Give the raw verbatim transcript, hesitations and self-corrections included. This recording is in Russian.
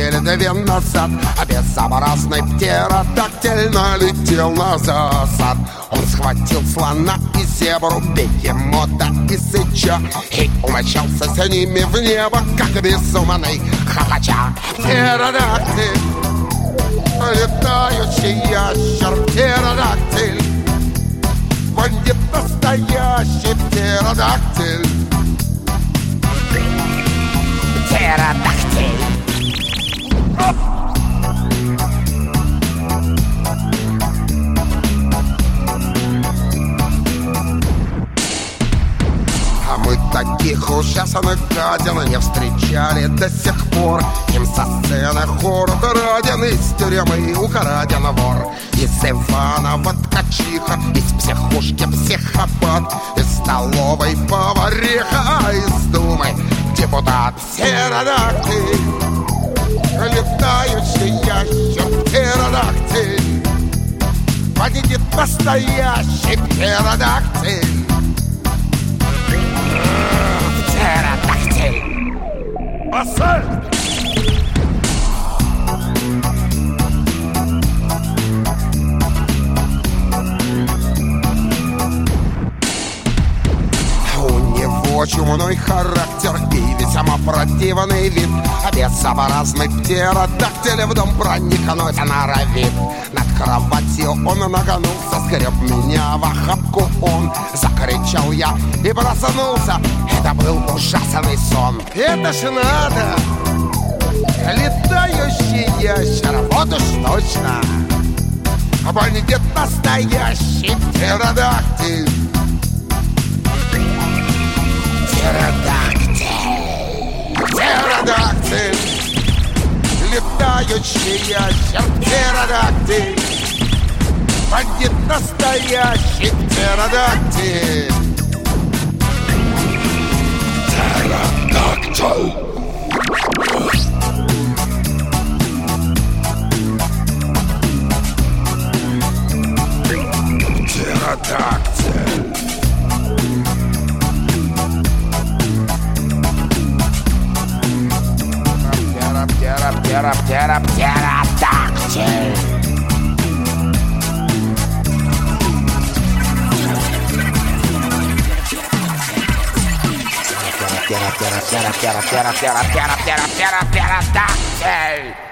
недели две назад, а безобразный птеродактиль налетел на засад. Он схватил слона и зебру, бегемота и сыча, и умчался с ними в небо, как безумный хохоча. Птеродактиль, летающий ящер, птеродактиль, бандит настоящий птеродактиль. Птеродактиль. А мы таких ужасных гадин не встречали до сих пор. Им со сцены хород раден, из тюрьмы украден вор. Из Иванова ткачиха, из психушки психопат, из столовой повариха, а из думы депутат. Птеродактиль, летающий ящер, птеродактиль, бандит настоящий птеродактиль. Птеродактиль. Ассальт! Чумной характер и весьма противный вид, а безобразный птеродактиль в дом проникнуть норовит. Над кроватью он нагнулся, сгреб меня в охапку он. Закричал я и проснулся, это был ужасный сон. Это ж надо, летающий ящер, вот уж точно, бандит настоящий птеродактиль. Птеродактиль, птеродактиль, летающий ящер, птеродактиль, бандит настоящий птеродактиль. Птеродактиль. Птеродактиль. Птеро, птеро, птеродактиль. Птеро, птеро, птеро, птеро, птеро, птеро, птеро, птеро, птеро, птеродактиль.